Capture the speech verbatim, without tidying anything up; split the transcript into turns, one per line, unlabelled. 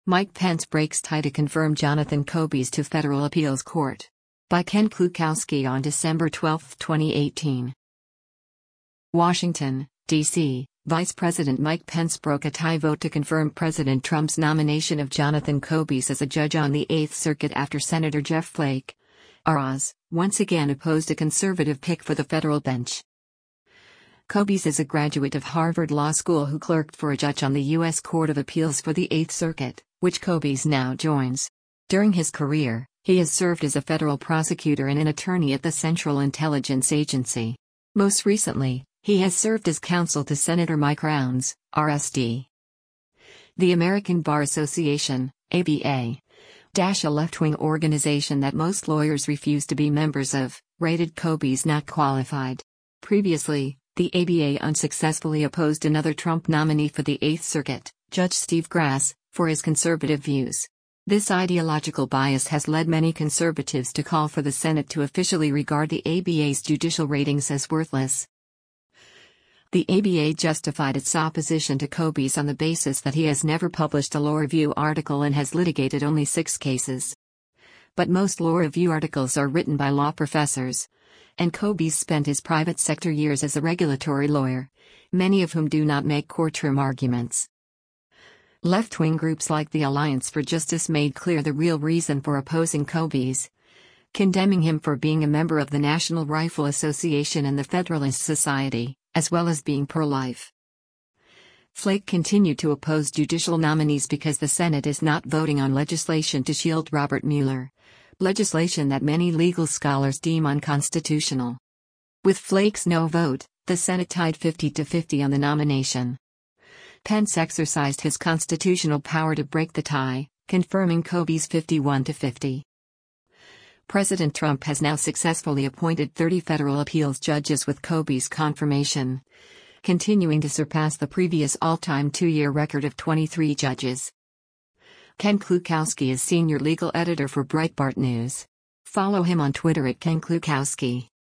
Mike Pence breaks tie to confirm Jonathan Koby's to Federal Appeals Court. By Ken Klukowski on December twelfth, twenty eighteen. Washington, D C Vice President Mike Pence broke a tie vote to confirm President Trump's nomination of Jonathan Koby as a judge on the Eighth Circuit after Senator Jeff Flake, R Os, once again opposed a conservative pick for the federal bench. Koby is a graduate of Harvard Law School who clerked for a judge on the U S Court of Appeals for the Eighth Circuit, which Koby now joins. During his career, he has served as a federal prosecutor and an attorney at the Central Intelligence Agency. Most recently, he has served as counsel to Senator Mike Rounds, R S D. The American Bar Association, A B A, a left-wing organization that most lawyers refuse to be members of, rated Koby not qualified. Previously, the A B A unsuccessfully opposed another Trump nominee for the Eighth Circuit, Judge Steve Grass, for his conservative views. This ideological bias has led many conservatives to call for the Senate to officially regard the A B A's judicial ratings as worthless. The A B A justified its opposition to Koby on the basis that he has never published a law review article and has litigated only six cases. But most law review articles are written by law professors, and Koby spent his private sector years as a regulatory lawyer, many of whom do not make courtroom arguments. Left-wing groups like the Alliance for Justice made clear the real reason for opposing Koby, condemning him for being a member of the National Rifle Association and the Federalist Society, as well as being pro-life. Flake continued to oppose judicial nominees because the Senate is not voting on legislation to shield Robert Mueller, legislation that many legal scholars deem unconstitutional. With Flake's no vote, the Senate tied fifty to fifty on the nomination. Pence exercised his constitutional power to break the tie, confirming Koby's fifty-one to fifty. President Trump has now successfully appointed thirty federal appeals judges with Koby's confirmation, continuing to surpass the previous all-time two-year record of twenty-three judges. Ken Klukowski is senior legal editor for Breitbart News. Follow him on Twitter at Ken Klukowski.